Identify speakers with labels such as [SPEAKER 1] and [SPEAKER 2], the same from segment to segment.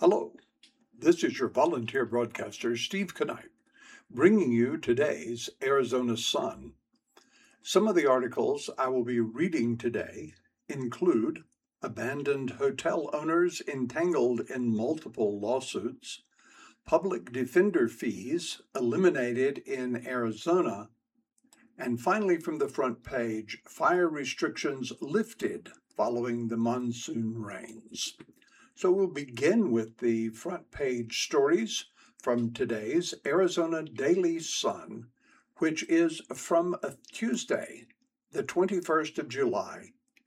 [SPEAKER 1] Hello, this is your volunteer broadcaster, Steve Knipe, bringing you today's Arizona Sun. Some of the articles I will be reading today include abandoned hotel owners entangled in multiple lawsuits, public defender fees eliminated in Arizona, and finally from the front page, fire restrictions lifted following the monsoon rains. So we'll begin with the front page stories from today's Arizona Daily Sun, which is from Tuesday, the 21st of July,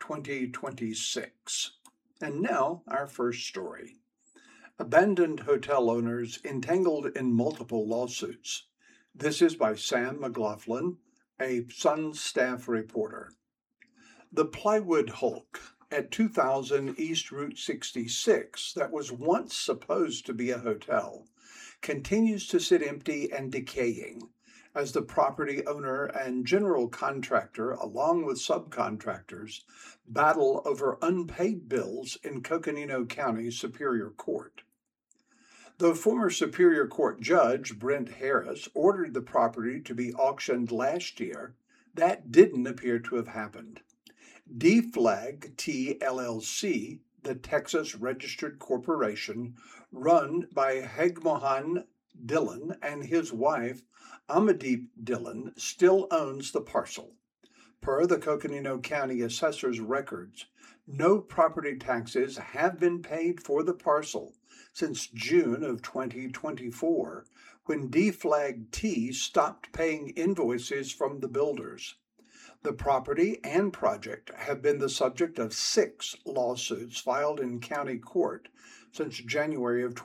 [SPEAKER 1] 2026. And now our first story. Abandoned hotel owners entangled in multiple lawsuits. This is by Sam McLaughlin, a Sun staff reporter. The Plywood Hulk at 2000 East Route 66, that was once supposed to be a hotel, continues to sit empty and decaying as the property owner and general contractor, along with subcontractors, battle over unpaid bills in Coconino County Superior Court. Though former Superior Court Judge Brent Harris ordered the property to be auctioned last year, that didn't appear to have happened. DFLAG T LLC, the Texas registered corporation run by Hagmohan Dillon and his wife Amadeep Dillon, still owns the parcel. Per the Coconino County Assessor's records, no property taxes have been paid for the parcel since June of 2024, when DFLAG T stopped paying invoices from the builders. The property and project have been the subject of 6 lawsuits filed in county court since January of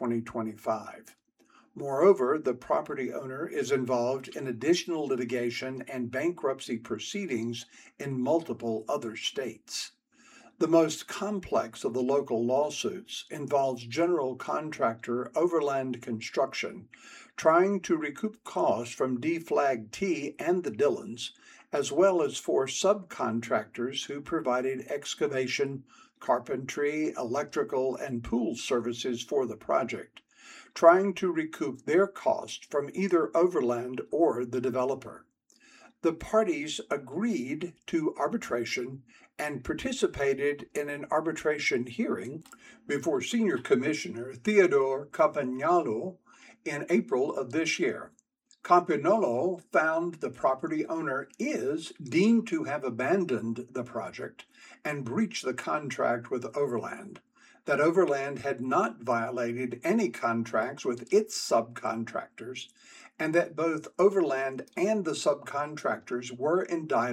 [SPEAKER 1] 2025. Moreover, the property owner is involved in additional litigation and bankruptcy proceedings in multiple other states. The most complex of the local lawsuits involves general contractor Overland Construction trying to recoup costs from DFLAG T and the Dillons, as well as 4 subcontractors who provided excavation, carpentry, electrical, and pool services for the project, trying to recoup their cost from either Overland or the developer. The parties agreed to arbitration and participated in an arbitration hearing before Senior Commissioner Theodore Campagnolo in April of this year. Campagnolo found the property owner is deemed to have abandoned the project and breached the contract with Overland, that Overland had not violated any contracts with its subcontractors, and that both Overland and the subcontractors were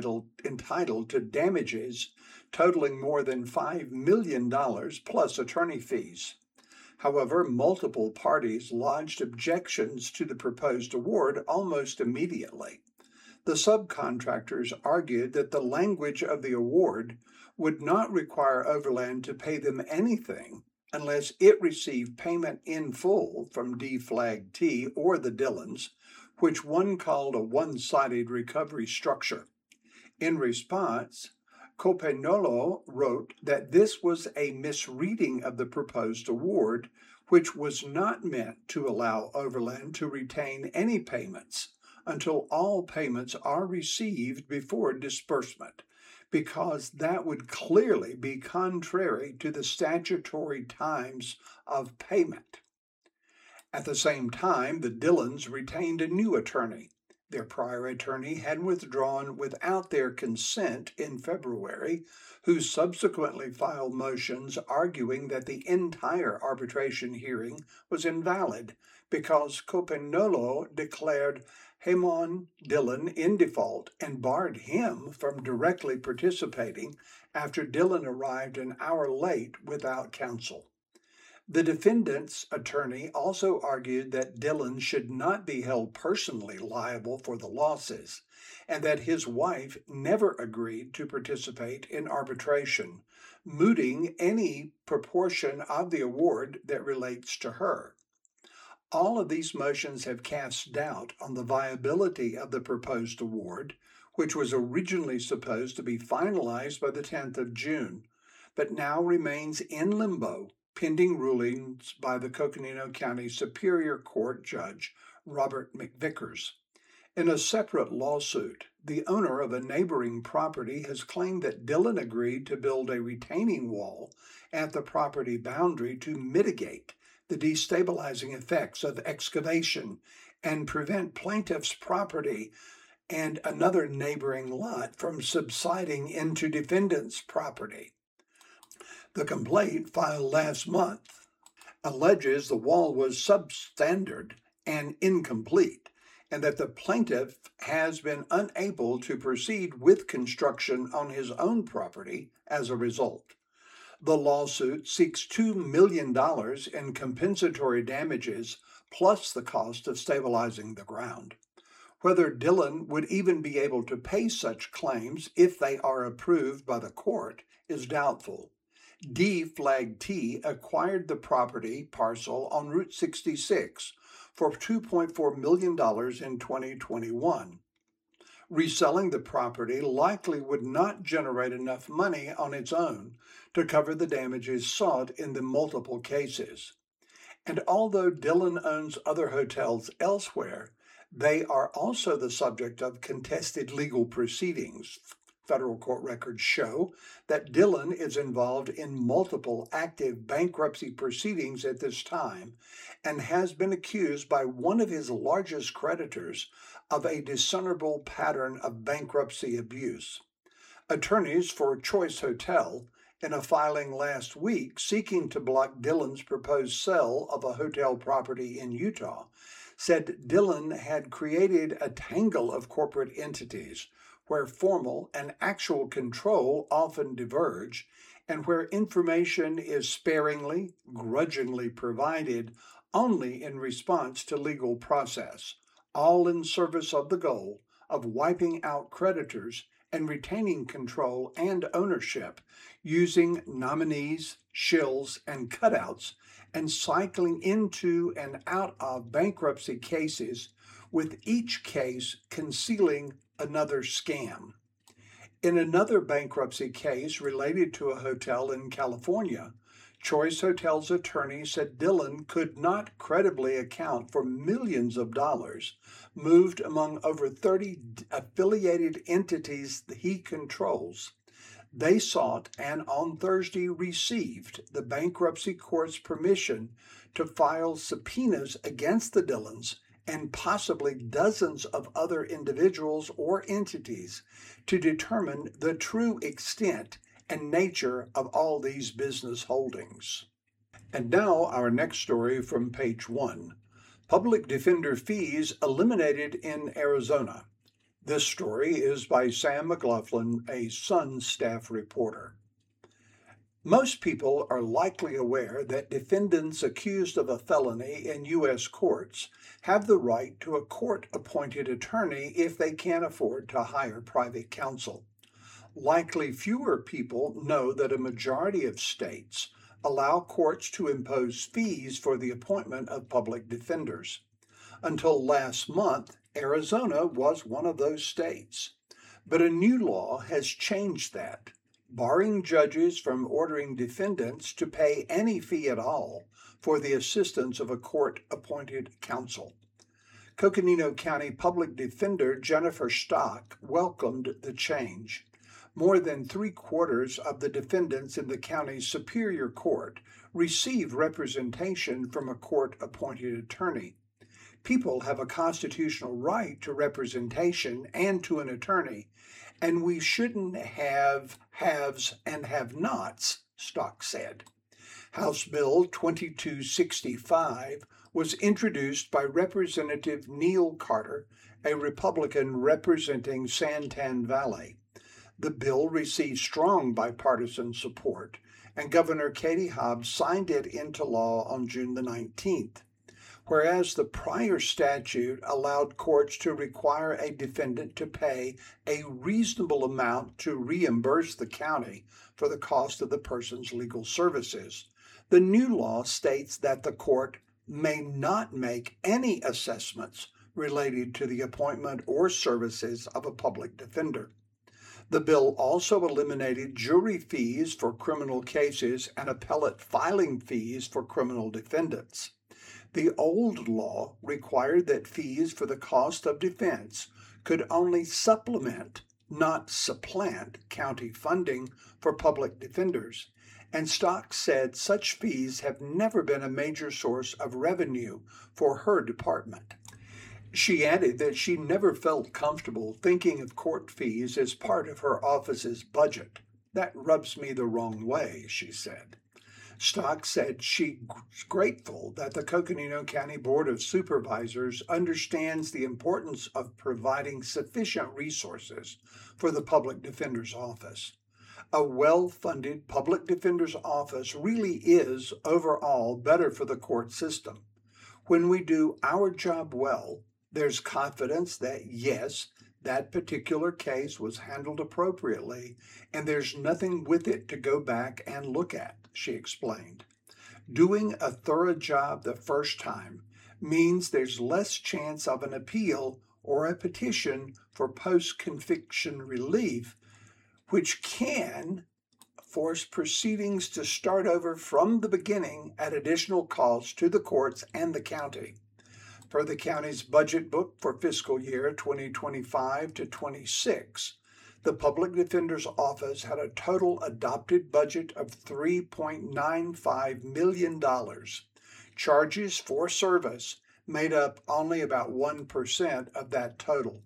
[SPEAKER 1] entitled to damages totaling more than $5 million plus attorney fees. However, multiple parties lodged objections to the proposed award almost immediately. The subcontractors argued that the language of the award would not require Overland to pay them anything unless it received payment in full from DFLAG T or the Dillons, which one called a one-sided recovery structure. In response, Campagnolo wrote that this was a misreading of the proposed award, which was not meant to allow Overland to retain any payments until all payments are received before disbursement, because that would clearly be contrary to the statutory times of payment. At the same time, the Dillons retained a new attorney. Their prior attorney had withdrawn without their consent in February, who subsequently filed motions arguing that the entire arbitration hearing was invalid because Campagnolo declared Hagmohan Dillon in default and barred him from directly participating after Dillon arrived an hour late without counsel. The defendant's attorney also argued that Dillon should not be held personally liable for the losses, and that his wife never agreed to participate in arbitration, mooting any proportion of the award that relates to her. All of these motions have cast doubt on the viability of the proposed award, which was originally supposed to be finalized by the 10th of June, but now remains in limbo pending rulings by the Coconino County Superior Court Judge Robert McVickers. In a separate lawsuit, the owner of a neighboring property has claimed that Dillon agreed to build a retaining wall at the property boundary to mitigate the destabilizing effects of excavation and prevent plaintiff's property and another neighboring lot from subsiding into defendant's property. The complaint, filed last month, alleges the wall was substandard and incomplete, and that the plaintiff has been unable to proceed with construction on his own property as a result. The lawsuit seeks $2 million in compensatory damages plus the cost of stabilizing the ground. Whether Dillon would even be able to pay such claims if they are approved by the court is doubtful. D-Flag-T acquired the property parcel on Route 66 for $2.4 million in 2021. Reselling the property likely would not generate enough money on its own to cover the damages sought in the multiple cases. And although Dillon owns other hotels elsewhere, they are also the subject of contested legal proceedings. Federal court records show that Dillon is involved in multiple active bankruptcy proceedings at this time and has been accused by one of his largest creditors of a discernible pattern of bankruptcy abuse. Attorneys for Choice Hotel, in a filing last week seeking to block Dillon's proposed sale of a hotel property in Utah, said Dillon had created a tangle of corporate entities where formal and actual control often diverge, and where information is sparingly, grudgingly provided only in response to legal process, all in service of the goal of wiping out creditors and retaining control and ownership using nominees, shills, and cutouts, and cycling into and out of bankruptcy cases, with each case concealing another scam. In another bankruptcy case related to a hotel in California, Choice Hotels attorney said Dillon could not credibly account for millions of dollars moved among over 30 affiliated entities he controls. They sought and on Thursday received the bankruptcy court's permission to file subpoenas against the Dillons and possibly dozens of other individuals or entities to determine the true extent and nature of all these business holdings. And now our next story from page 1. Public defender fees eliminated in Arizona. This story is by Sam McLaughlin, a Sun staff reporter. Most people are likely aware that defendants accused of a felony in U.S. courts have the right to a court-appointed attorney if they can't afford to hire private counsel. Likely fewer people know that a majority of states allow courts to impose fees for the appointment of public defenders. Until last month, Arizona was one of those states. But a new law has changed that, barring judges from ordering defendants to pay any fee at all for the assistance of a court-appointed counsel. Coconino County Public Defender Jennifer Stock welcomed the change. More than 3/4 of the defendants in the county's Superior Court receive representation from a court-appointed attorney. People have a constitutional right to representation and to an attorney, and we shouldn't have haves and have-nots, Stock said. House Bill 2265 was introduced by Representative Neil Carter, a Republican representing Santan Valley. The bill received strong bipartisan support, and Governor Katie Hobbs signed it into law on June the 19th. Whereas the prior statute allowed courts to require a defendant to pay a reasonable amount to reimburse the county for the cost of the person's legal services, the new law states that the court may not make any assessments related to the appointment or services of a public defender. The bill also eliminated jury fees for criminal cases and appellate filing fees for criminal defendants. The old law required that fees for the cost of defense could only supplement, not supplant, county funding for public defenders, and Stock said such fees have never been a major source of revenue for her department. She added that she never felt comfortable thinking of court fees as part of her office's budget. That rubs me the wrong way, she said. Stock said she's grateful that the Coconino County Board of Supervisors understands the importance of providing sufficient resources for the Public Defender's Office. A well-funded Public Defender's Office really is, overall, better for the court system. When we do our job well, there's confidence that, yes, that particular case was handled appropriately, and there's nothing with it to go back and look at, she explained. Doing a thorough job the first time means there's less chance of an appeal or a petition for post-conviction relief, which can force proceedings to start over from the beginning at additional cost to the courts and the county. Per the county's budget book for fiscal year 2025 to 26, the Public Defender's Office had a total adopted budget of $3.95 million. Charges for service made up only about 1% of that total.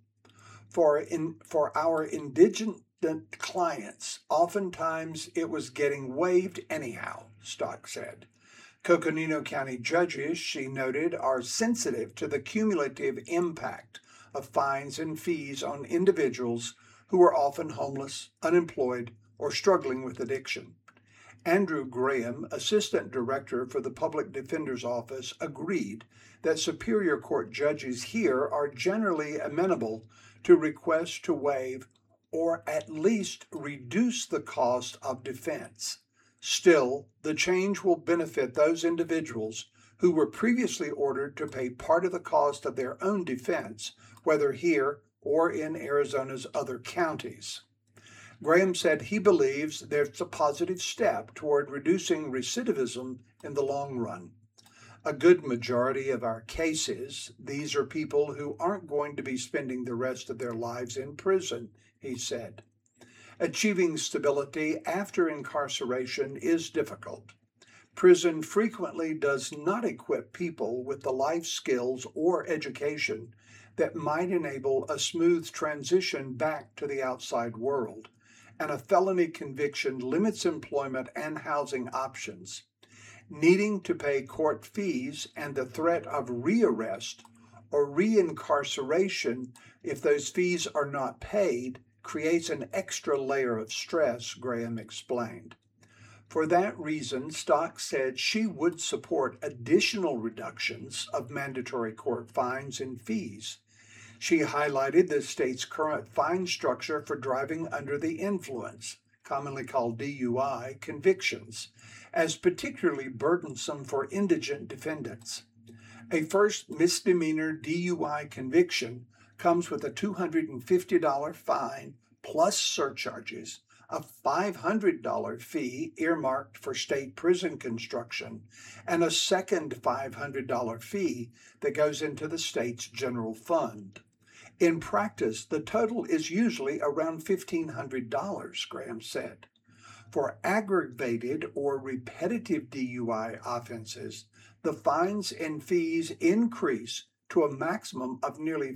[SPEAKER 1] For our indigent clients, oftentimes it was getting waived anyhow, Stock said. Coconino County judges, she noted, are sensitive to the cumulative impact of fines and fees on individuals who are often homeless, unemployed, or struggling with addiction. Andrew Graham, Assistant Director for the Public Defender's Office, agreed that Superior Court judges here are generally amenable to requests to waive or at least reduce the cost of defense. Still, the change will benefit those individuals who were previously ordered to pay part of the cost of their own defense, whether here or in Arizona's other counties. Graham said he believes there's a positive step toward reducing recidivism in the long run. A good majority of our cases, these are people who aren't going to be spending the rest of their lives in prison, he said. Achieving stability after incarceration is difficult. Prison frequently does not equip people with the life skills or education that might enable a smooth transition back to the outside world, and a felony conviction limits employment and housing options. Needing to pay court fees and the threat of rearrest or reincarceration if those fees are not paid creates an extra layer of stress, Graham explained. For that reason, Stock said she would support additional reductions of mandatory court fines and fees. She highlighted the state's current fine structure for driving under the influence, commonly called DUI, convictions, as particularly burdensome for indigent defendants. A first misdemeanor DUI conviction comes with a $250 fine plus surcharges, a $500 fee earmarked for state prison construction, and a second $500 fee that goes into the state's general fund. In practice, the total is usually around $1,500, Graham said. For aggravated or repetitive DUI offenses, the fines and fees increase to a maximum of nearly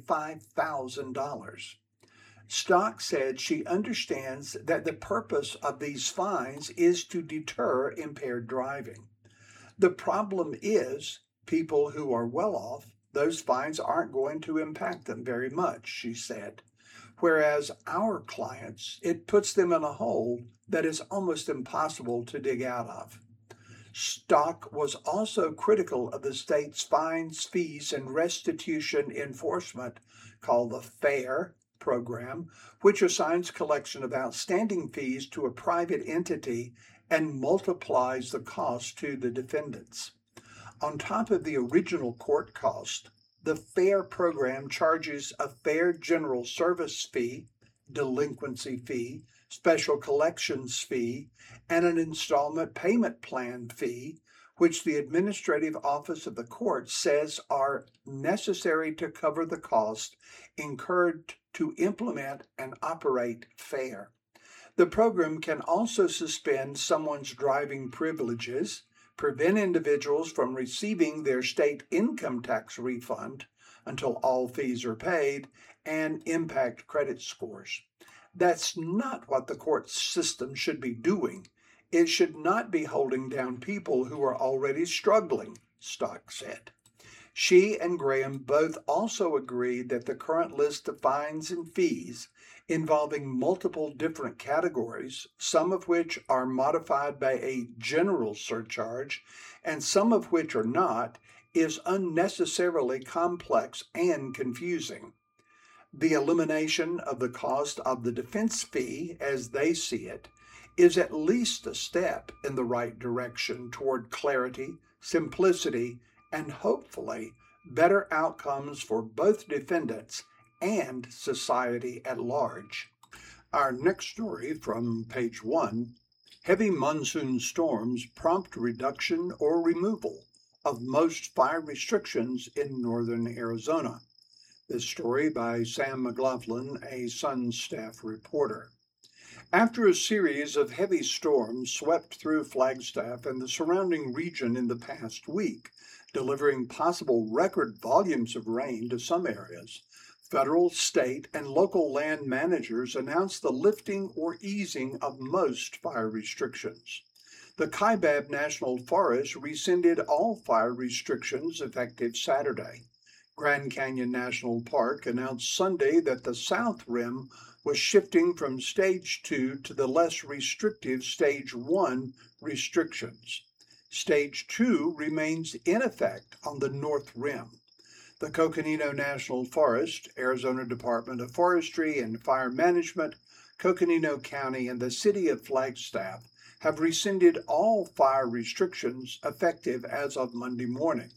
[SPEAKER 1] $5,000. Stock said she understands that the purpose of these fines is to deter impaired driving. The problem is, people who are well off, those fines aren't going to impact them very much, she said. Whereas our clients, it puts them in a hole that is almost impossible to dig out of. Stock was also critical of the state's fines, fees, and restitution enforcement, called the FAIR program, which assigns collection of outstanding fees to a private entity and multiplies the cost to the defendants. On top of the original court cost, the FAIR program charges a fair general service fee, delinquency fee, special collections fee, and an installment payment plan fee, which the Administrative Office of the Court says are necessary to cover the cost incurred to implement and operate FAIR. The program can also suspend someone's driving privileges, prevent individuals from receiving their state income tax refund until all fees are paid, and impact credit scores. That's not what the court system should be doing. It should not be holding down people who are already struggling, Stock said. She and Graham both also agreed that the current list of fines and fees, involving multiple different categories, some of which are modified by a general surcharge and some of which are not, is unnecessarily complex and confusing. The elimination of the cost of the defense fee, as they see it, is at least a step in the right direction toward clarity, simplicity, and hopefully better outcomes for both defendants and society at large. Our next story from page 1, heavy monsoon storms prompt reduction or removal of most fire restrictions in northern Arizona. This story by Sam McLaughlin, a Sun staff reporter. After a series of heavy storms swept through Flagstaff and the surrounding region in the past week, delivering possible record volumes of rain to some areas, federal, state, and local land managers announced the lifting or easing of most fire restrictions. The Kaibab National Forest rescinded all fire restrictions effective Saturday. Grand Canyon National Park announced Sunday that the South Rim was shifting from Stage 2 to the less restrictive Stage 1 restrictions. Stage 2 remains in effect on the North Rim. The Coconino National Forest, Arizona Department of Forestry and Fire Management, Coconino County, and the City of Flagstaff have rescinded all fire restrictions effective as of Monday morning.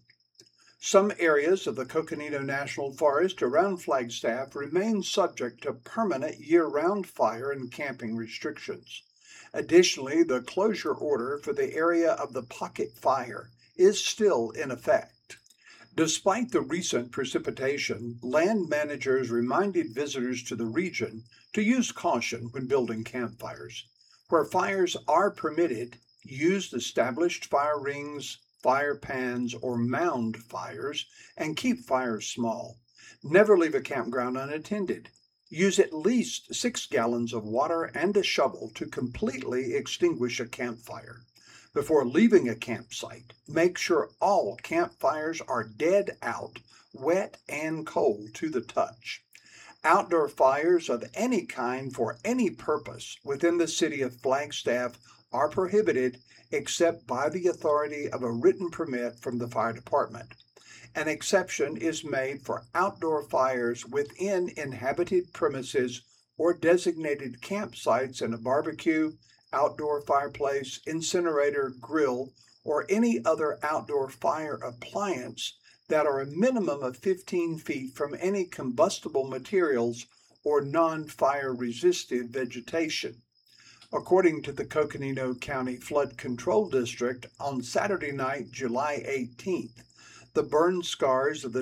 [SPEAKER 1] Some areas of the Coconino National Forest around Flagstaff remain subject to permanent year-round fire and camping restrictions. Additionally, the closure order for the area of the Pocket Fire is still in effect. Despite the recent precipitation, land managers reminded visitors to the region to use caution when building campfires. Where fires are permitted, use established fire rings, fire pans, or mound fires, and keep fires small. Never leave a campground unattended. Use at least 6 gallons of water and a shovel to completely extinguish a campfire. Before leaving a campsite, make sure all campfires are dead out, wet and cold to the touch. Outdoor fires of any kind for any purpose within the city of Flagstaff are prohibited except by the authority of a written permit from the fire department. An exception is made for outdoor fires within inhabited premises or designated campsites in a barbecue, outdoor fireplace, incinerator, grill, or any other outdoor fire appliance that are a minimum of 15 feet from any combustible materials or non-fire resistive vegetation. According to the Coconino County Flood Control District, on Saturday night, July 18th, the burn scars of the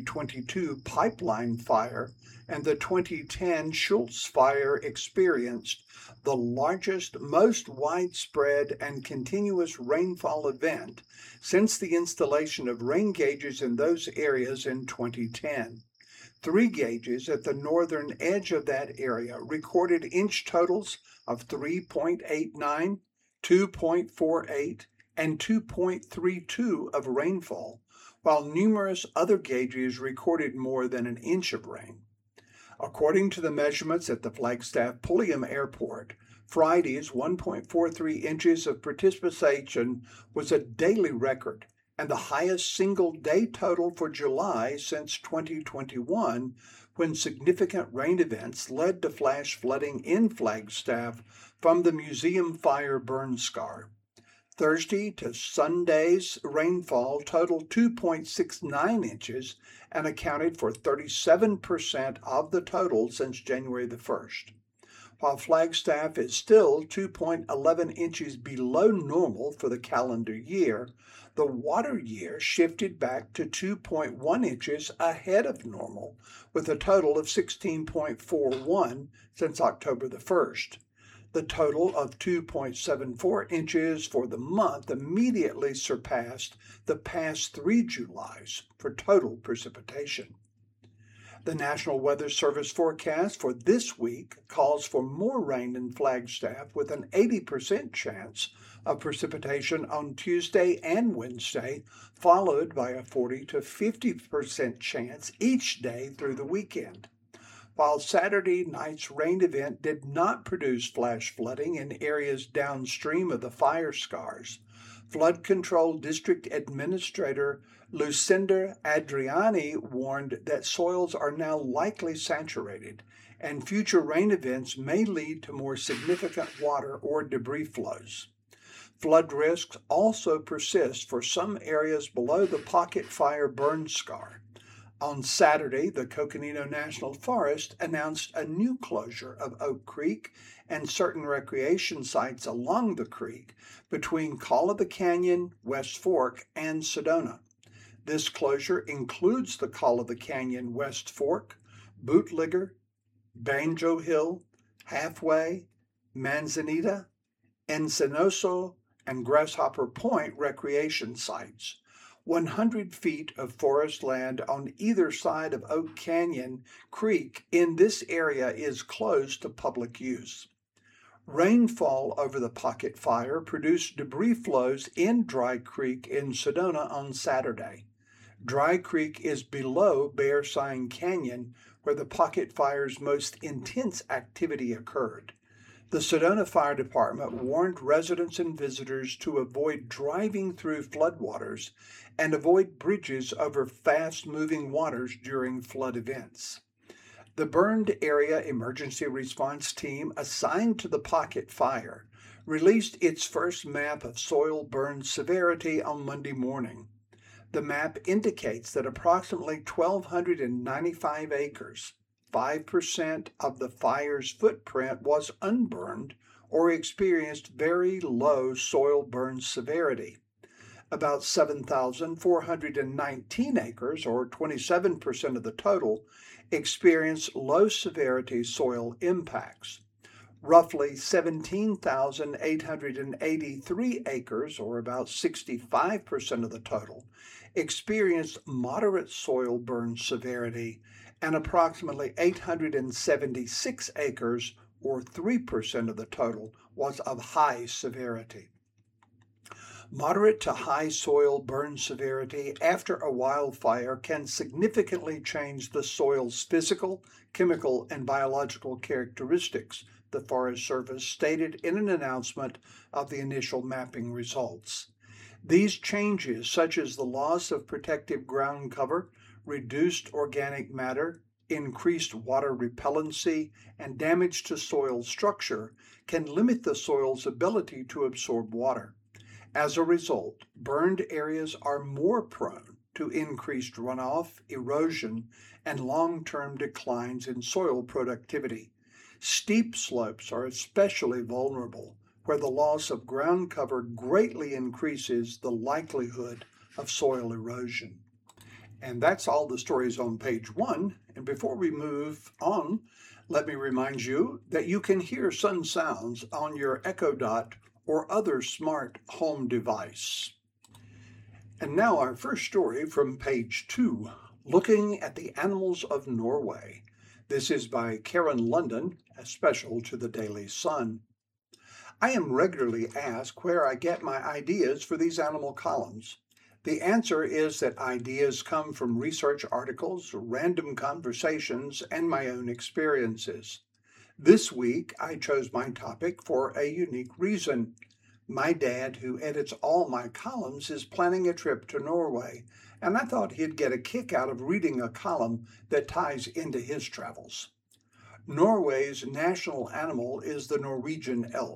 [SPEAKER 1] 2022 Pipeline Fire and the 2010 Schultz Fire experienced the largest, most widespread, and continuous rainfall event since the installation of rain gauges in those areas in 2010. 3 gauges at the northern edge of that area recorded inch totals of 3.89, 2.48, and 2.32 of rainfall, while numerous other gauges recorded more than an inch of rain. According to the measurements at the Flagstaff Pulliam Airport, Friday's 1.43 inches of precipitation was a daily record and the highest single-day total for July since 2021, when significant rain events led to flash flooding in Flagstaff from the museum fire burn scar. Thursday to Sunday's rainfall totaled 2.69 inches and accounted for 37% of the total since January the 1st. While Flagstaff is still 2.11 inches below normal for the calendar year, the water year shifted back to 2.1 inches ahead of normal, with a total of 16.41 since October the 1st. The total of 2.74 inches for the month immediately surpassed the past 3 Julys for total precipitation. The National Weather Service forecast for this week calls for more rain in Flagstaff with an 80% chance of precipitation on Tuesday and Wednesday, followed by a 40 to 50% chance each day through the weekend. While Saturday night's rain event did not produce flash flooding in areas downstream of the fire scars, Flood Control District Administrator Lucinda Adriani warned that soils are now likely saturated, and future rain events may lead to more significant water or debris flows. Flood risks also persist for some areas below the Pocket Fire burn scar. On Saturday, the Coconino National Forest announced a new closure of Oak Creek and certain recreation sites along the creek between Call of the Canyon, West Fork, and Sedona. This closure includes the Call of the Canyon West Fork, Bootlegger, Banjo Hill, Halfway, Manzanita, Encinoso, and Grasshopper Point recreation sites. 100 feet of forest land on either side of Oak Canyon Creek in this area is closed to public use. Rainfall over the Pocket Fire produced debris flows in Dry Creek in Sedona on Saturday. Dry Creek is below Bear Sign Canyon, where the Pocket Fire's most intense activity occurred. The Sedona Fire Department warned residents and visitors to avoid driving through floodwaters and avoid bridges over fast-moving waters during flood events. The burned area emergency response team assigned to the Pocket Fire released its first map of soil burn severity on Monday morning. The map indicates that approximately 1,295 acres, 5% of the fire's footprint, was unburned or experienced very low soil burn severity. About 7,419 acres, or 27% of the total, experienced low-severity soil impacts. Roughly 17,883 acres, or about 65% of the total, experienced moderate soil burn severity, and approximately 876 acres, or 3% of the total, was of high severity. Moderate to high soil burn severity after a wildfire can significantly change the soil's physical, chemical, and biological characteristics, the Forest Service stated in an announcement of the initial mapping results. These changes, such as the loss of protective ground cover, reduced organic matter, increased water repellency, and damage to soil structure, can limit the soil's ability to absorb water. As a result, burned areas are more prone to increased runoff, erosion, and long-term declines in soil productivity. Steep slopes are especially vulnerable, where the loss of ground cover greatly increases the likelihood of soil erosion. And that's all the stories on page 1. And before we move on, let me remind you that you can hear Sun Sounds on your Echo Dot or other smart home device. And now our first story from page 2, Looking at the Animals of Norway. This is by Karen London, a special to the Daily Sun. I am regularly asked where I get my ideas for these animal columns. The answer is that ideas come from research articles, random conversations, and my own experiences. This week, I chose my topic for a unique reason. My dad, who edits all my columns, is planning a trip to Norway, and I thought he'd get a kick out of reading a column that ties into his travels. Norway's national animal is the Norwegian elk,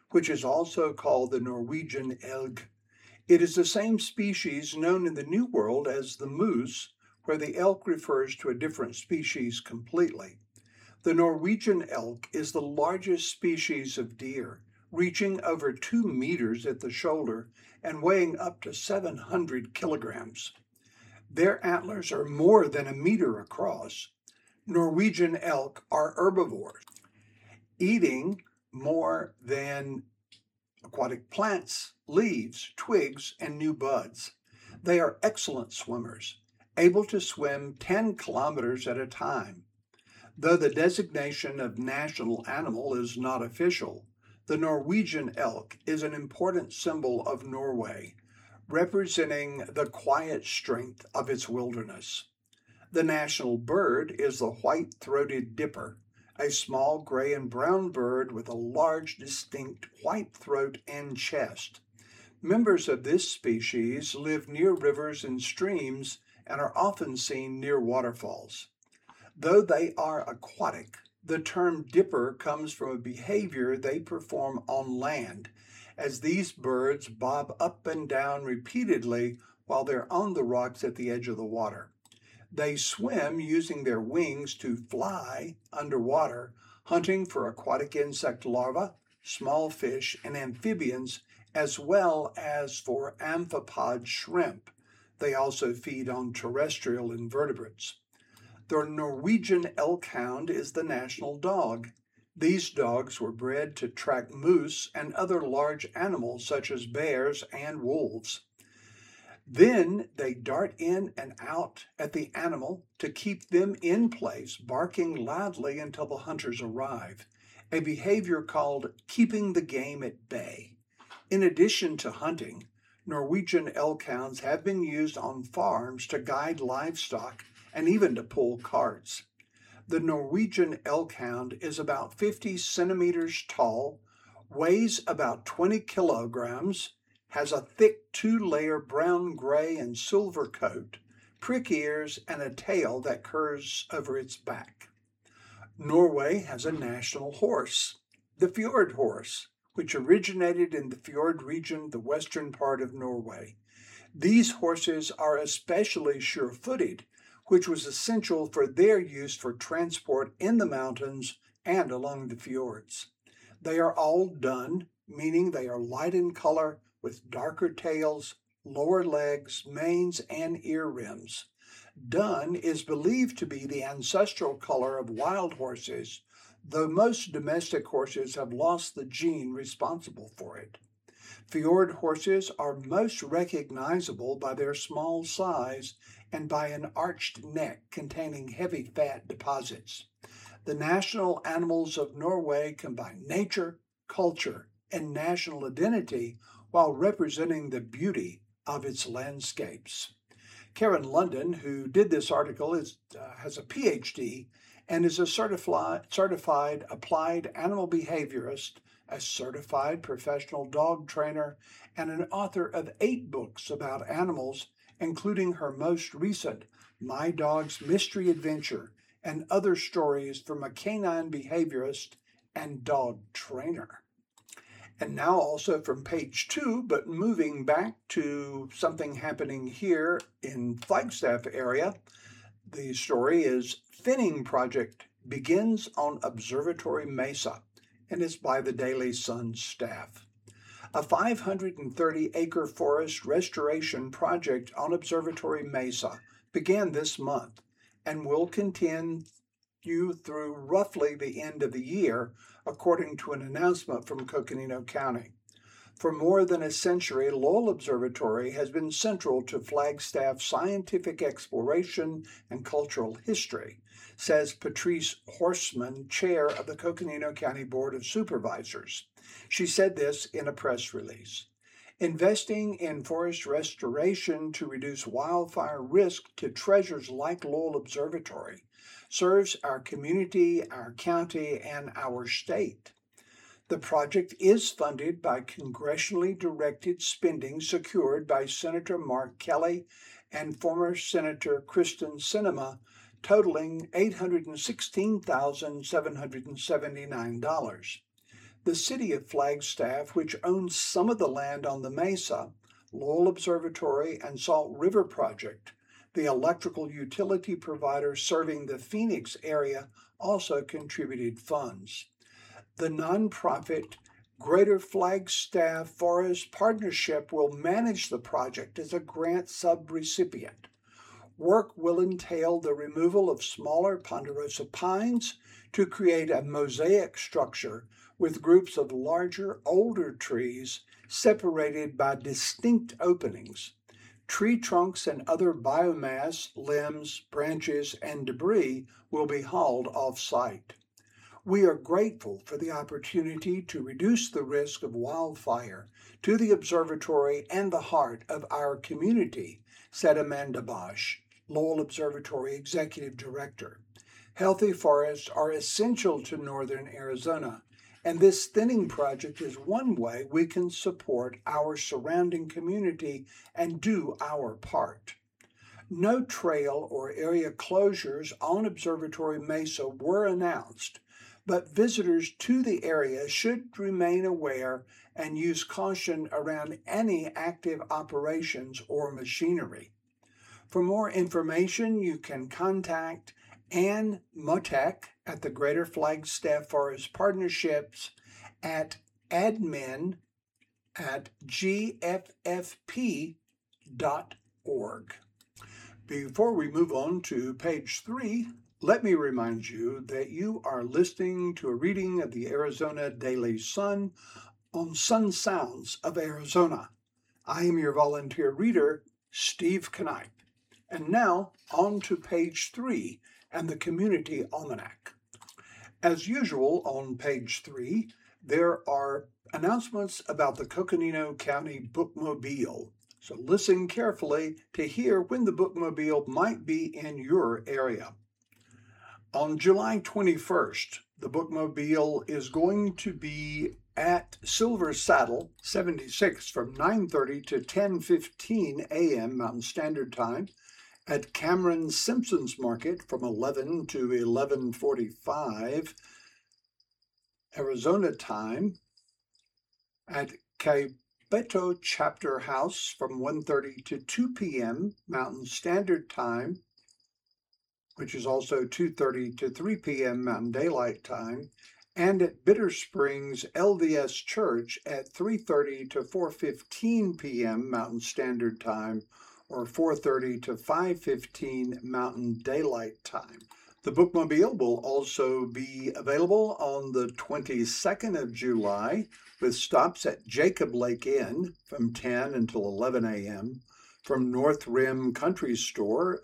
[SPEAKER 1] which is also called the Norwegian elk. It is the same species known in the New World as the moose, where the elk refers to a different species completely. The Norwegian elk is the largest species of deer, reaching over 2 meters at the shoulder and weighing up to 700 kilograms. Their antlers are more than a meter across. Norwegian elk are herbivores, eating more than aquatic plants, leaves, twigs, and new buds. They are excellent swimmers, able to swim 10 kilometers at a time. Though the designation of national animal is not official, the Norwegian elk is an important symbol of Norway, representing the quiet strength of its wilderness. The national bird is the white-throated dipper, a small gray and brown bird with a large, distinct white throat and chest. Members of this species live near rivers and streams and are often seen near waterfalls. Though they are aquatic, the term dipper comes from a behavior they perform on land, as these birds bob up and down repeatedly while they're on the rocks at the edge of the water. They swim using their wings to fly underwater, hunting for aquatic insect larvae, small fish, and amphibians, as well as for amphipod shrimp. They also feed on terrestrial invertebrates. The Norwegian elk hound is the national dog. These dogs were bred to track moose and other large animals such as bears and wolves. Then they dart in and out at the animal to keep them in place, barking loudly until the hunters arrive, a behavior called keeping the game at bay. In addition to hunting, Norwegian elk hounds have been used on farms to guide livestock and even to pull carts. The Norwegian elk hound is about 50 centimeters tall, weighs about 20 kilograms, has a thick 2-layer brown, gray, and silver coat, prick ears, and a tail that curves over its back. Norway has a national horse, the fjord horse, which originated in the fjord region, the western part of Norway. These horses are especially sure-footed, which was essential for their use for transport in the mountains and along the fjords. They are all dun, meaning they are light in color with darker tails, lower legs, manes, and ear rims. Dun is believed to be the ancestral color of wild horses, though most domestic horses have lost the gene responsible for it. Fjord horses are most recognizable by their small size and by an arched neck containing heavy fat deposits. The national animals of Norway combine nature, culture, and national identity while representing the beauty of its landscapes. Karen London, who did this article, has a PhD and is a certified applied animal behaviorist, a certified professional dog trainer, and an author of 8 books about animals, including her most recent, My Dog's Mystery Adventure, and other stories from a canine behaviorist and dog trainer. And now also from page 2, but moving back to something happening here in Flagstaff area, the story is Thinning Project Begins on Observatory Mesa, and is by the Daily Sun staff. A 530-acre forest restoration project on Observatory Mesa began this month and will continue through roughly the end of the year, according to an announcement from Coconino County. For more than a century, Lowell Observatory has been central to Flagstaff's scientific exploration and cultural history, says Patrice Horstman, chair of the Coconino County Board of Supervisors. She said this in a press release. Investing in forest restoration to reduce wildfire risk to treasures like Lowell Observatory serves our community, our county, and our state. The project is funded by congressionally directed spending secured by Senator Mark Kelly and former Senator Kristen Sinema, totaling $816,779. The city of Flagstaff, which owns some of the land on the mesa, Lowell Observatory, and Salt River Project, the electrical utility provider serving the Phoenix area, also contributed funds. The nonprofit Greater Flagstaff Forest Partnership will manage the project as a grant subrecipient. Work will entail the removal of smaller ponderosa pines to create a mosaic structure with groups of larger, older trees separated by distinct openings. Tree trunks and other biomass, limbs, branches, and debris will be hauled off-site. We are grateful for the opportunity to reduce the risk of wildfire to the observatory and the heart of our community, said Amanda Bosch, Lowell Observatory Executive Director. Healthy forests are essential to northern Arizona, and this thinning project is one way we can support our surrounding community and do our part. No trail or area closures on Observatory Mesa were announced, but visitors to the area should remain aware and use caution around any active operations or machinery. For more information, you can contact Ann Motek at the Greater Flagstaff Forest Partnerships at admin@gffp.org. Before we move on to page 3, let me remind you that you are listening to a reading of the Arizona Daily Sun on Sun Sounds of Arizona. I am your volunteer reader, Steve Knipe. And now, on to page 3 and the Community Almanac. As usual, on page 3, there are announcements about the Coconino County Bookmobile. So listen carefully to hear when the Bookmobile might be in your area. On July 21st, the Bookmobile is going to be at Silver Saddle 76 from 9:30 to 10:15 a.m. Mountain Standard Time, at Cameron Simpson's Market from 11 to 11:45 Arizona time, at Beto Chapter House from 1:30 to 2 p.m. Mountain Standard Time, which is also 2:30 to 3 p.m. Mountain Daylight Time, and at Bitter Springs LDS Church at 3:30 to 4:15 p.m. Mountain Standard Time, or 4:30 to 5:15 Mountain Daylight Time. The Bookmobile will also be available on the 22nd of July, with stops at Jacob Lake Inn from 10 until 11 a.m., from North Rim Country Store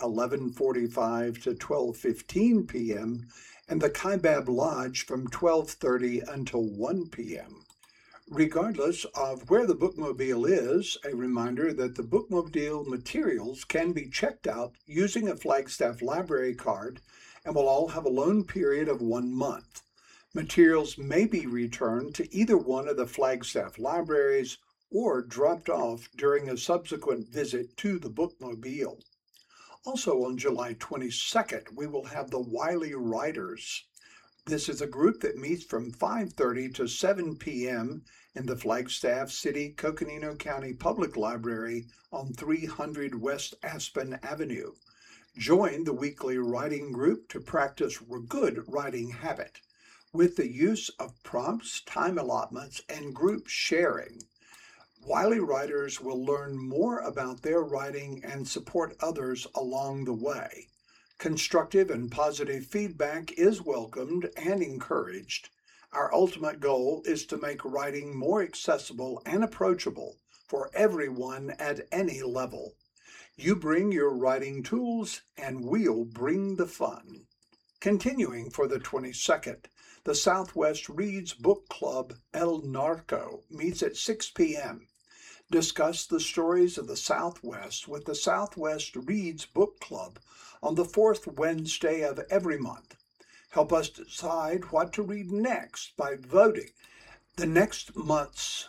[SPEAKER 1] 11:45 to 12:15 p.m., and the Kaibab Lodge from 12:30 until 1 p.m. Regardless of where the Bookmobile is, a reminder that the Bookmobile materials can be checked out using a Flagstaff Library card and will all have a loan period of 1 month. Materials may be returned to either one of the Flagstaff libraries or dropped off during a subsequent visit to the Bookmobile. Also on July 22nd, we will have the Wiley Writers. This is a group that meets from 5:30 to 7 p.m. in the Flagstaff City Coconino County Public Library on 300 West Aspen Avenue. Join the weekly writing group to practice a good writing habit with the use of prompts, time allotments, and group sharing. Wiley writers will learn more about their writing and support others along the way. Constructive and positive feedback is welcomed and encouraged. Our ultimate goal is to make writing more accessible and approachable for everyone at any level. You bring your writing tools, and we'll bring the fun. Continuing for the 22nd, the Southwest Reads Book Club El Narco meets at 6 p.m. Discuss the stories of the Southwest with the Southwest Reads Book Club on the 4th Wednesday of every month. Help us decide what to read next by voting. This month's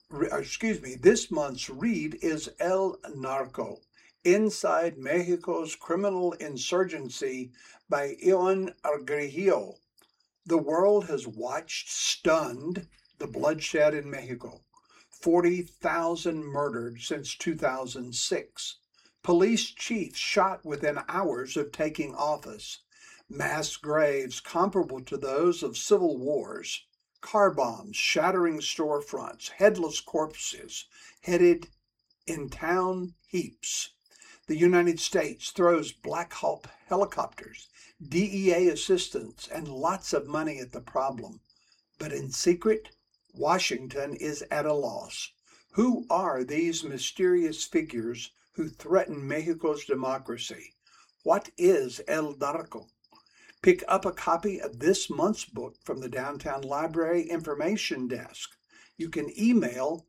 [SPEAKER 1] read is El Narco, Inside Mexico's Criminal Insurgency by Ion Argüello. The world has watched stunned the bloodshed in Mexico. 40,000 murdered since 2006. Police chiefs shot within hours of taking office. Mass graves comparable to those of civil wars. Car bombs shattering storefronts. Headless corpses headed in town heaps. The United States throws Black Hawk helicopters, DEA assistance, and lots of money at the problem. But in secret, Washington is at a loss. Who are these mysterious figures who threaten Mexico's democracy? What is El Narco? Pick up a copy of this month's book from the Downtown Library Information Desk. You can email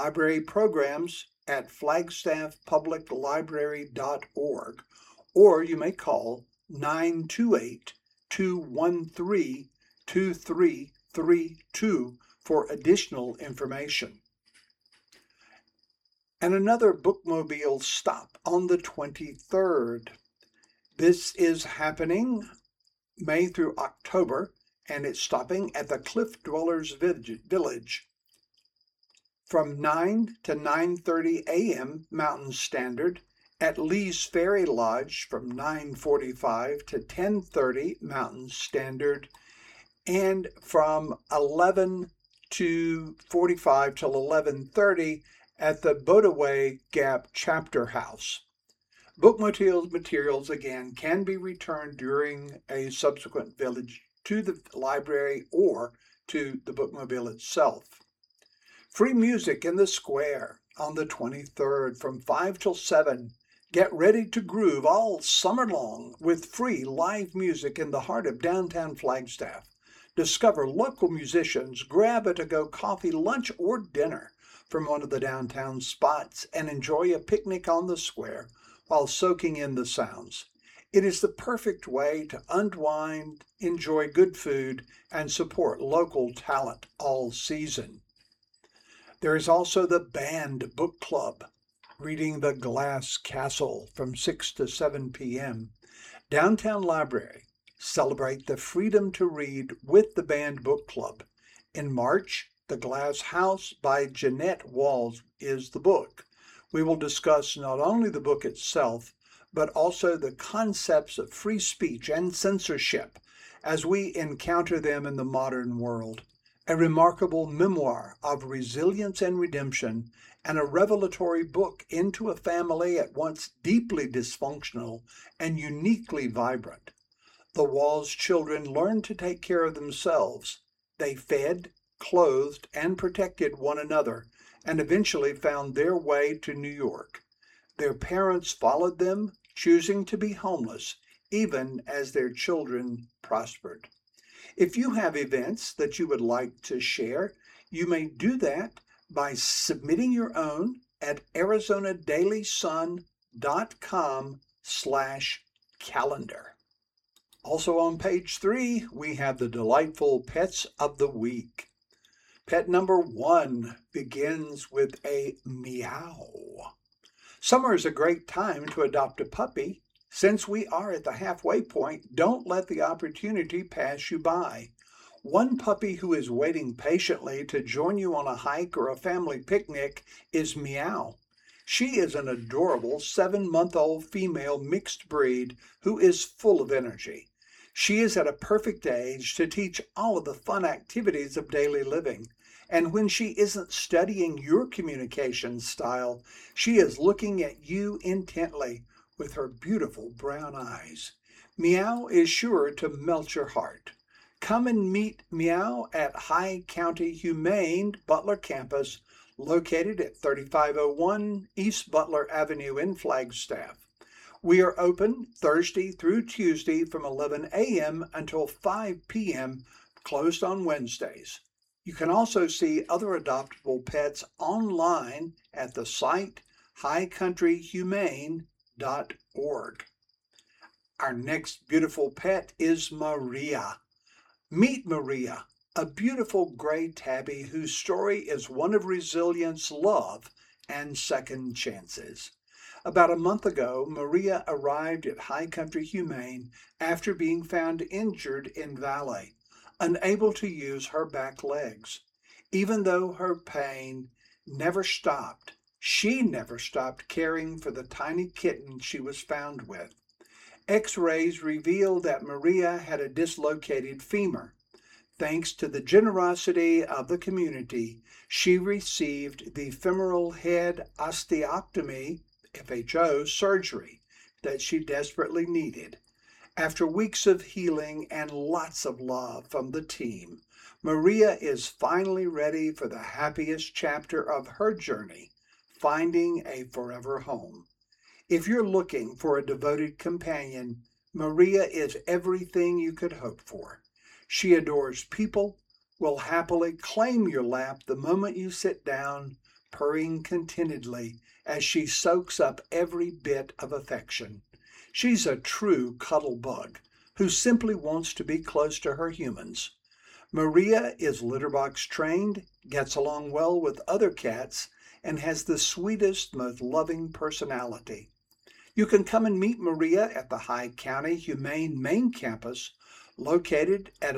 [SPEAKER 1] libraryprograms@flagstaffpubliclibrary.org, or you may call 928-213-2332 for additional information. And another bookmobile stop on the 23rd. This is happening May through October, and it's stopping at the Cliff Dwellers Village from 9 to 9:30 a.m. Mountain Standard, at Lee's Ferry Lodge from 9:45 to 10:30 Mountain Standard, and from 11 to 45 till 11:30 at the Bodaway Gap Chapter House. Book materials again can be returned during a subsequent village to the library or to the bookmobile itself. Free music in the square on the 23rd from 5 till 7. Get ready to groove all summer long with free live music in the heart of downtown Flagstaff. Discover local musicians, grab a to-go coffee, lunch, or dinner from one of the downtown spots, and enjoy a picnic on the square while soaking in the sounds. It is the perfect way to unwind, enjoy good food, and support local talent all season. There is also the Band Book Club, reading The Glass Castle from 6 to 7 p.m. Downtown Library. Celebrate the freedom to read with the Band Book Club. In March, The Glass House by Jeanette Walls is the book. We will discuss not only the book itself, but also the concepts of free speech and censorship as we encounter them in the modern world. A remarkable memoir of resilience and redemption, and a revelatory book into a family at once deeply dysfunctional and uniquely vibrant. The Walls children learned to take care of themselves. They fed, clothed, and protected one another, and eventually found their way to New York. Their parents followed them, choosing to be homeless, even as their children prospered. If you have events that you would like to share, you may do that by submitting your own at arizonadailysun.com/calendar. Also on page 3, we have the delightful Pets of the Week. Pet number 1 begins with a meow. Summer is a great time to adopt a puppy. Since we are at the halfway point, don't let the opportunity pass you by. One puppy who is waiting patiently to join you on a hike or a family picnic is Meow. She is an adorable 7-month-old female mixed breed who is full of energy. She is at a perfect age to teach all of the fun activities of daily living. And when she isn't studying your communication style, she is looking at you intently with her beautiful brown eyes. Meow is sure to melt your heart. Come and meet Meow at High County Humane Butler Campus, located at 3501 East Butler Avenue in Flagstaff. We are open Thursday through Tuesday from 11 a.m. until 5 p.m., closed on Wednesdays. You can also see other adoptable pets online at the site highcountryhumane.org. Our next beautiful pet is Maria. Meet Maria, a beautiful gray tabby whose story is one of resilience, love, and second chances. About a month ago, Maria arrived at High Country Humane after being found injured in Valet, unable to use her back legs. Even though her pain never stopped, she never stopped caring for the tiny kitten she was found with. X-rays revealed that Maria had a dislocated femur. Thanks to the generosity of the community, she received the femoral head osteotomy, FHO, surgery that she desperately needed. After weeks of healing and lots of love from the team, Maria is finally ready for the happiest chapter of her journey, finding a forever home. If you're looking for a devoted companion, Maria is everything you could hope for. She adores people, will happily claim your lap the moment you sit down, purring contentedly as she soaks up every bit of affection. She's a true cuddle bug who simply wants to be close to her humans. Maria is litter box trained, gets along well with other cats, and has the sweetest, most loving personality. You can come and meet Maria at the Hyde County Humane Main Campus, located at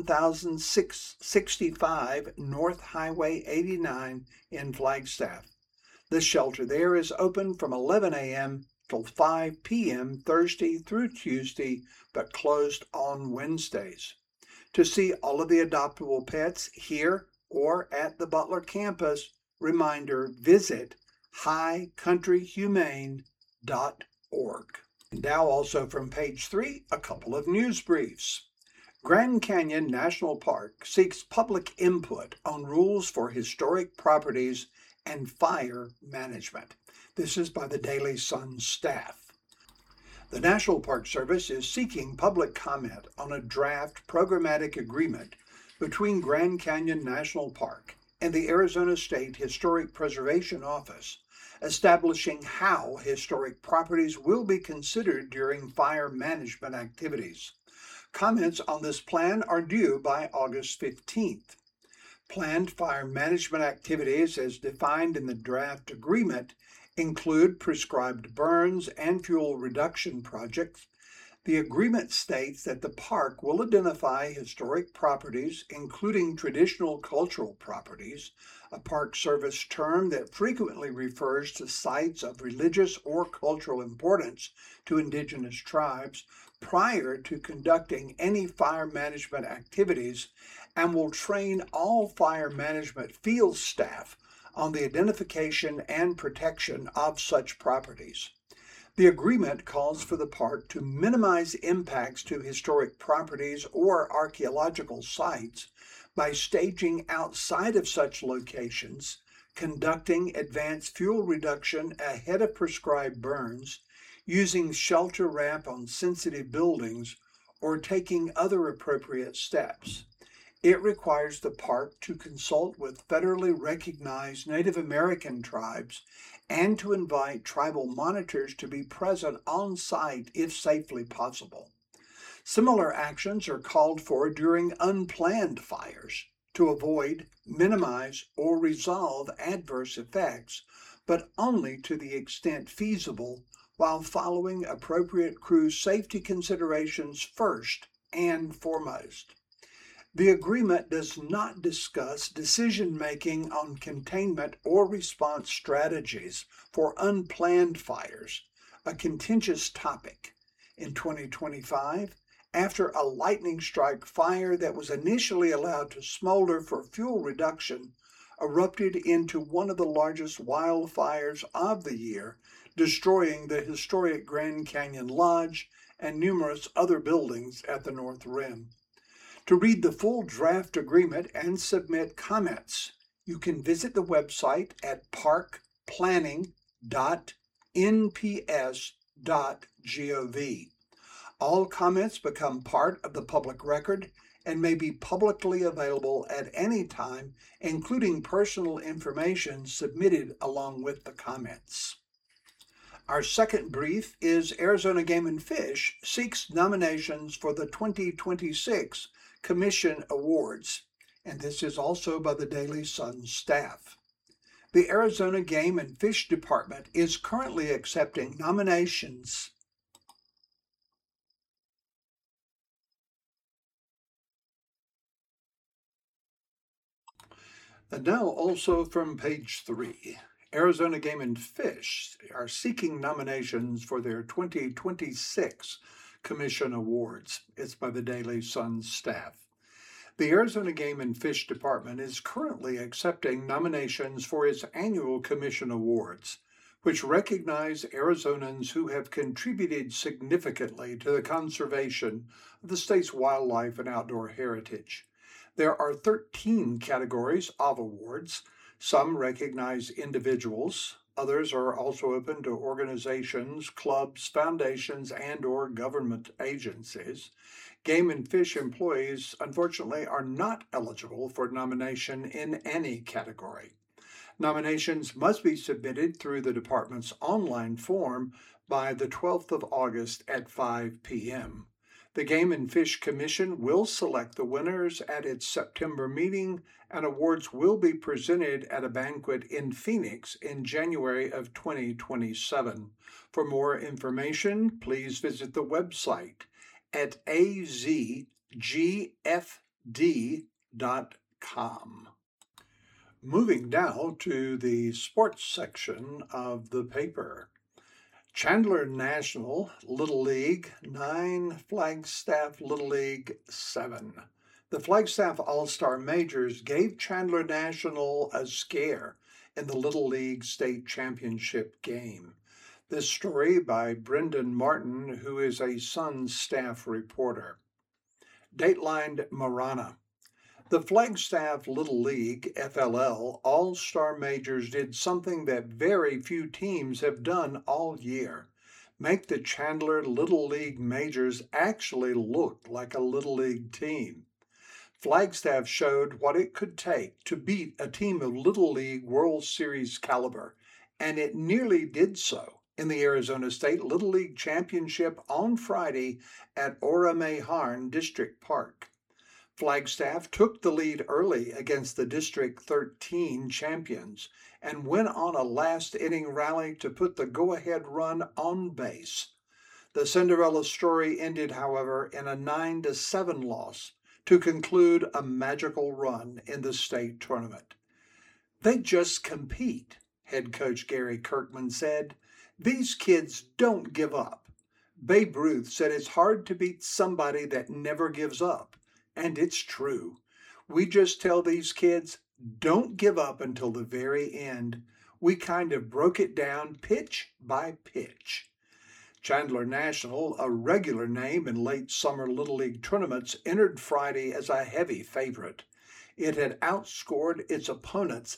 [SPEAKER 1] 11665 North Highway 89 in Flagstaff. The shelter there is open from 11 a.m. till 5 p.m. Thursday through Tuesday, but closed on Wednesdays. To see all of the adoptable pets here or at the Butler campus, reminder, visit highcountryhumane.org. Now also from page 3, a couple of news briefs. Grand Canyon National Park seeks public input on rules for historic properties and fire management. This is by the Daily Sun staff. The National Park Service is seeking public comment on a draft programmatic agreement between Grand Canyon National Park and the Arizona State Historic Preservation Office, establishing how historic properties will be considered during fire management activities. Comments on this plan are due by August 15th. Planned fire management activities as defined in the draft agreement include prescribed burns and fuel reduction projects. The agreement states that the park will identify historic properties, including traditional cultural properties, a Park Service term that frequently refers to sites of religious or cultural importance to indigenous tribes, prior to conducting any fire management activities, and will train all fire management field staff on the identification and protection of such properties. The agreement calls for the park to minimize impacts to historic properties or archaeological sites by staging outside of such locations, conducting advanced fuel reduction ahead of prescribed burns, using shelter wrap on sensitive buildings, or taking other appropriate steps. It requires the park to consult with federally recognized Native American tribes and to invite tribal monitors to be present on site if safely possible. Similar actions are called for during unplanned fires to avoid, minimize, or resolve adverse effects, but only to the extent feasible while following appropriate crew safety considerations first and foremost. The agreement does not discuss decision-making on containment or response strategies for unplanned fires, a contentious topic. In 2025, after a lightning strike fire that was initially allowed to smolder for fuel reduction erupted into one of the largest wildfires of the year, destroying the historic Grand Canyon Lodge and numerous other buildings at the North Rim. To read the full draft agreement and submit comments, you can visit the website at parkplanning.nps.gov. All comments become part of the public record and may be publicly available at any time, including personal information submitted along with the comments. Our second brief is Arizona Game and Fish seeks nominations for the 2026 Commission Awards, and this is also by the Daily Sun staff. The Arizona Game and Fish Department is currently accepting nominations. And now also from page 3, Arizona Game and Fish are seeking nominations for their 2026 Commission Awards. It's by the Daily Sun staff. The Arizona Game and Fish Department is currently accepting nominations for its annual Commission Awards, which recognize Arizonans who have contributed significantly to the conservation of the state's wildlife and outdoor heritage. There are 13 categories of awards. Some recognize individuals. Others are also open to organizations, clubs, foundations, and/or government agencies. Game and Fish employees, unfortunately, are not eligible for nomination in any category. Nominations must be submitted through the department's online form by the 12th of August at 5 p.m. The Game and Fish Commission will select the winners at its September meeting, and awards will be presented at a banquet in Phoenix in January of 2027. For more information, please visit the website at azgfd.com. Moving now to the sports section of the paper. Chandler National Little League 9, Flagstaff Little League 7. The Flagstaff All-Star Majors gave Chandler National a scare in the Little League State Championship game. This story by Brendan Martin, who is a Sun staff reporter. Dateline Marana. The Flagstaff Little League, FLL, All-Star Majors did something that very few teams have done all year. Make the Chandler Little League Majors actually look like a Little League team. Flagstaff showed what it could take to beat a team of Little League World Series caliber, and it nearly did so in the Arizona State Little League Championship on Friday at Ora-Mayharn District Park. Flagstaff took the lead early against the District 13 champions and went on a last-inning rally to put the go-ahead run on base. The Cinderella story ended, however, in a 9-7 loss to conclude a magical run in the state tournament. They just compete, head coach Gary Kirkman said. These kids don't give up. Babe Ruth said it's hard to beat somebody that never gives up. And it's true. We just tell these kids, don't give up until the very end. We kind of broke it down pitch by pitch. Chandler National, a regular name in late summer Little League tournaments, entered Friday as a heavy favorite. It had outscored its opponents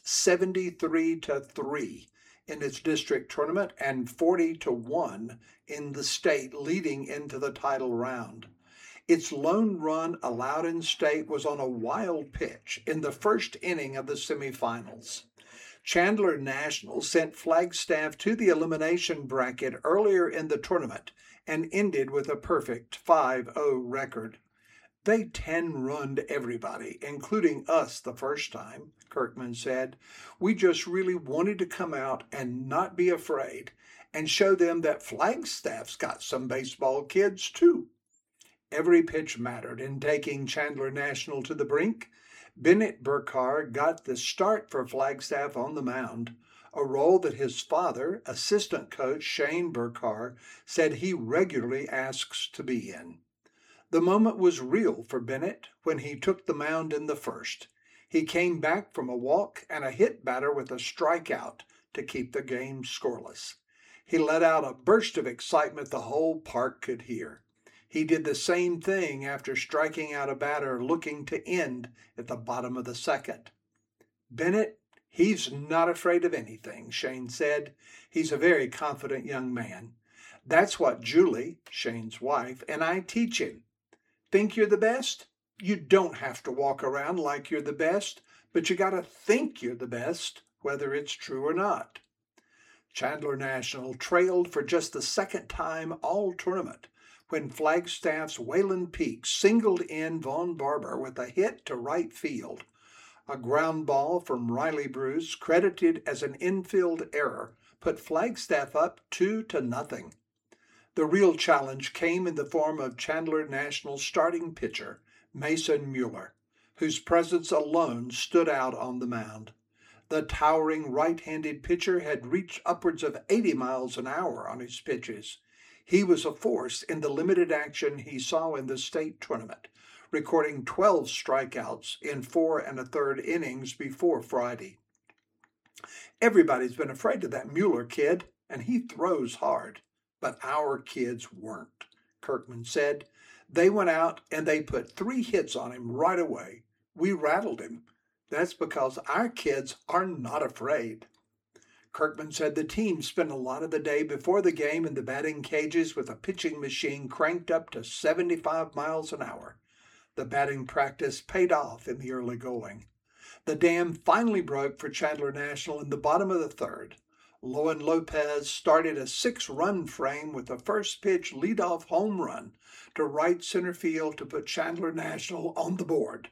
[SPEAKER 1] 73-3 in its district tournament and 40-1 in the state leading into the title round. Its lone run allowed in state was on a wild pitch in the first inning of the semifinals. Chandler National sent Flagstaff to the elimination bracket earlier in the tournament and ended with a perfect 5-0 record. They 10-runned everybody, including us the first time, Kirkman said. We just really wanted to come out and not be afraid and show them that Flagstaff's got some baseball kids too. Every pitch mattered in taking Chandler National to the brink. Bennett Burkhar got the start for Flagstaff on the mound, a role that his father, assistant coach Shane Burkhar, said he regularly asks to be in. The moment was real for Bennett when he took the mound in the first. He came back from a walk and a hit batter with a strikeout to keep the game scoreless. He let out a burst of excitement the whole park could hear. He did the same thing after striking out a batter looking to end at the bottom of the second. Bennett, he's not afraid of anything, Shane said. He's a very confident young man. That's what Julie, Shane's wife, and I teach him. Think you're the best? You don't have to walk around like you're the best, but you got to think you're the best, whether it's true or not. Chandler National trailed for just the second time all tournament when Flagstaff's Waylon Peak singled in Vaughn Barber with a hit to right field. A ground ball from Riley Bruce, credited as an infield error, put Flagstaff up 2-0. The real challenge came in the form of Chandler National starting pitcher Mason Mueller. whose presence alone stood out on the mound. The towering right-handed pitcher had reached upwards of 80 miles an hour on his pitches. He was a force in the limited action he saw in the state tournament, recording 12 strikeouts in 4 1/3 innings before Friday. Everybody's been afraid of that Mueller kid, and he throws hard. But our kids weren't, Kirkman said. They went out and they put 3 hits on him right away. We rattled him. That's because our kids are not afraid. Kirkman said the team spent a lot of the day before the game in the batting cages with a pitching machine cranked up to 75 miles an hour. The batting practice paid off in the early going. The dam finally broke for Chandler National in the bottom of the 3rd. Loan Lopez started a 6-run frame with a first pitch leadoff home run to right center field to put Chandler National on the board.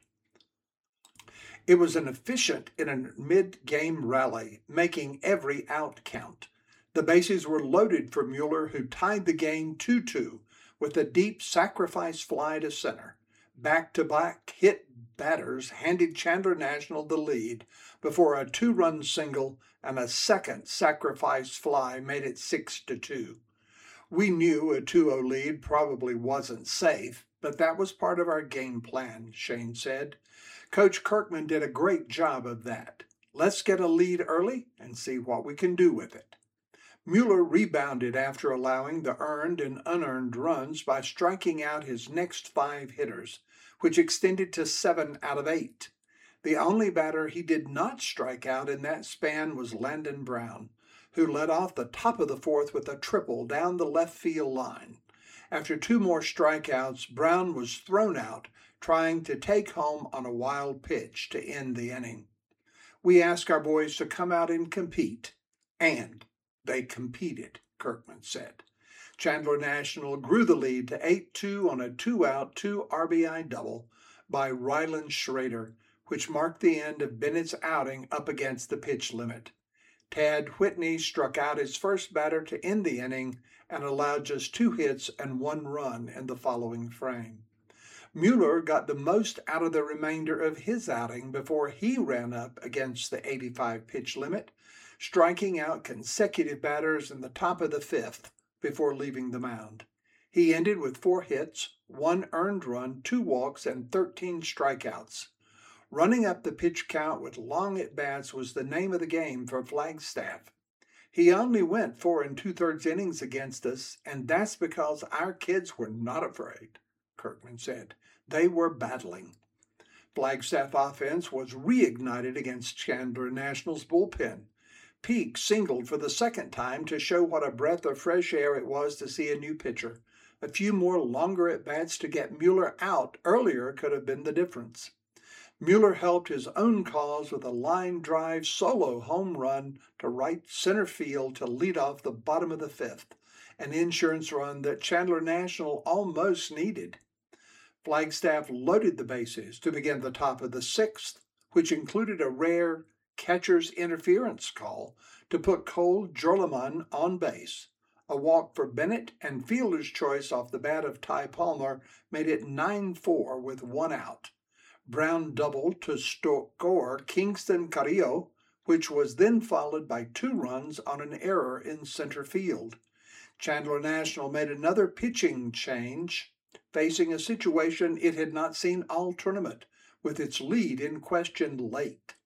[SPEAKER 1] It was an efficient in a mid-game rally, making every out count. The bases were loaded for Mueller, who tied the game 2-2 with a deep sacrifice fly to center. Back-to-back hit batters handed Chandler National the lead before a 2-run single and a second sacrifice fly made it 6-2. We knew a 2-0 lead probably wasn't safe, but that was part of our game plan, Shane said. Coach Kirkman did a great job of that. Let's get a lead early and see what we can do with it. Mueller rebounded after allowing the earned and unearned runs by striking out his next 5 hitters, which extended to 7 out of 8. The only batter he did not strike out in that span was Landon Brown, who led off the top of the 4th with a triple down the left field line. After 2 more strikeouts, Brown was thrown out, trying to take home on a wild pitch to end the inning. We asked our boys to come out and compete, and they competed, Kirkman said. Chandler National grew the lead to 8-2 on a 2-out, 2 RBI double by Ryland Schrader, which marked the end of Bennett's outing up against the pitch limit. Tad Whitney struck out his first batter to end the inning and allowed just 2 hits and 1 run in the following frame. Mueller got the most out of the remainder of his outing before he ran up against the 85 pitch limit, striking out consecutive batters in the top of the 5th before leaving the mound. He ended with 4 hits, 1 earned run, 2 walks, and 13 strikeouts. Running up the pitch count with long at-bats was the name of the game for Flagstaff. He only went 4 2/3 innings against us, and that's because our kids were not afraid, Kirkman said. They were battling. Flagstaff offense was reignited against Chandler National's bullpen. Peak singled for the 2nd time to show what a breath of fresh air it was to see a new pitcher. A few more longer at-bats to get Mueller out earlier could have been the difference. Mueller helped his own cause with a line drive solo home run to right center field to lead off the bottom of the 5th, an insurance run that Chandler National almost needed. Flagstaff loaded the bases to begin the top of the 6th, which included a rare catcher's interference call to put Cole Jorleman on base. A walk for Bennett and fielder's choice off the bat of Ty Palmer made it 9-4 with 1 out. Brown doubled to score Kingston Carrillo, which was then followed by 2 runs on an error in center field. Chandler National made another pitching change, facing a situation it had not seen all tournament, with its lead in question late.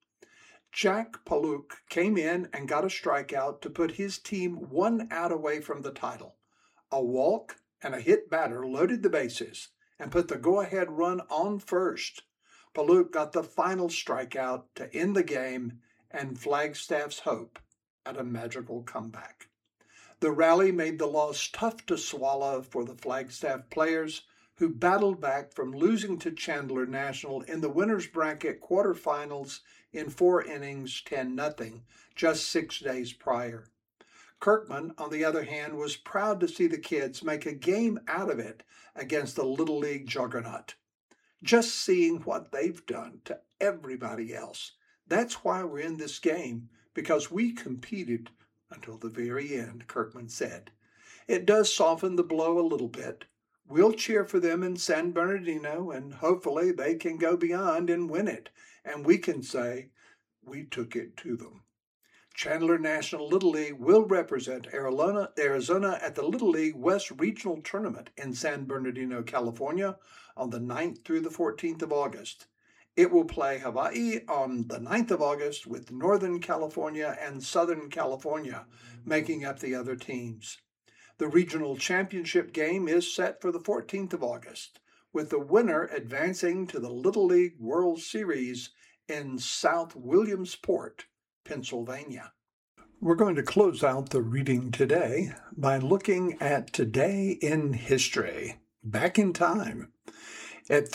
[SPEAKER 1] Jack Paluk came in and got a strikeout to put his team 1 out away from the title. A walk and a hit batter loaded the bases and put the go-ahead run on first. Paluk got the final strikeout to end the game and Flagstaff's hope at a magical comeback. The rally made the loss tough to swallow for the Flagstaff players, who battled back from losing to Chandler National in the winner's bracket quarterfinals in 4 innings, 10-0, just 6 days prior. Kirkman, on the other hand, was proud to see the kids make a game out of it against the Little League juggernaut. Just seeing what they've done to everybody else. That's why we're in this game, because we competed until the very end, Kirkman said. It does soften the blow a little bit. We'll cheer for them in San Bernardino, and hopefully they can go beyond and win it, and we can say, we took it to them. Chandler National Little League will represent Arizona at the Little League West Regional Tournament in San Bernardino, California on the 9th through the 14th of August. It will play Hawaii on the 9th of August with Northern California and Southern California making up the other teams. The regional championship game is set for the 14th of August, with the winner advancing to the Little League World Series in South Williamsport, Pennsylvania. We're going to close out the reading today by looking at today in history, back in time. At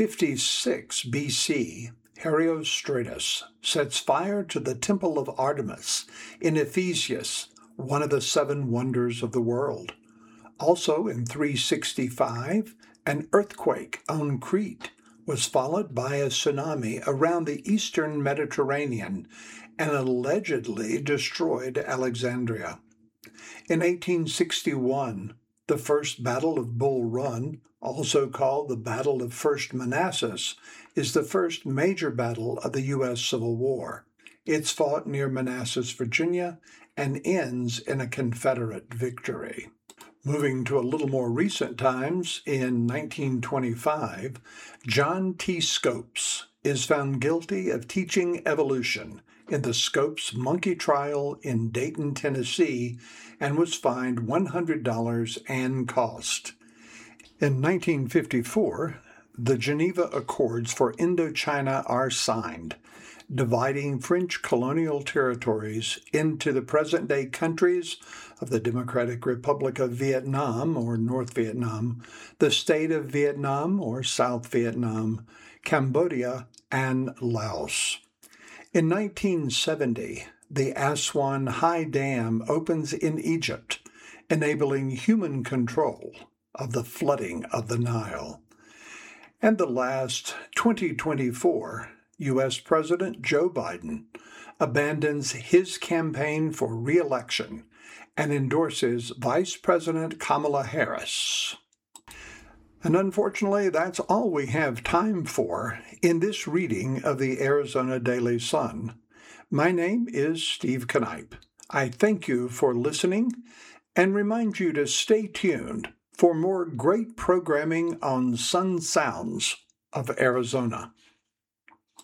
[SPEAKER 1] 356 BC, Herostratus sets fire to the temple of Artemis in Ephesus, one of the 7 wonders of the world. Also in 365, an earthquake on Crete was followed by a tsunami around the eastern Mediterranean and allegedly destroyed Alexandria. In 1861, the First Battle of Bull Run, also called the Battle of First Manassas, is the first major battle of the U.S. Civil War. It's fought near Manassas, Virginia, and ends in a Confederate victory. Moving to a little more recent times, in 1925, John T. Scopes is found guilty of teaching evolution in the Scopes monkey trial in Dayton, Tennessee, and was fined $100 and cost. In 1954, the Geneva Accords for Indochina are signed, dividing French colonial territories into the present-day countries of the Democratic Republic of Vietnam, or North Vietnam, the State of Vietnam, or South Vietnam, Cambodia, and Laos. In 1970, the Aswan High Dam opens in Egypt, enabling human control of the flooding of the Nile. And the last, 2024, U.S. President Joe Biden abandons his campaign for re-election and endorses Vice President Kamala Harris. And unfortunately, that's all we have time for in this reading of the Arizona Daily Sun. My name is Steve Knipe. I thank you for listening and remind you to stay tuned for more great programming on Sun Sounds of Arizona.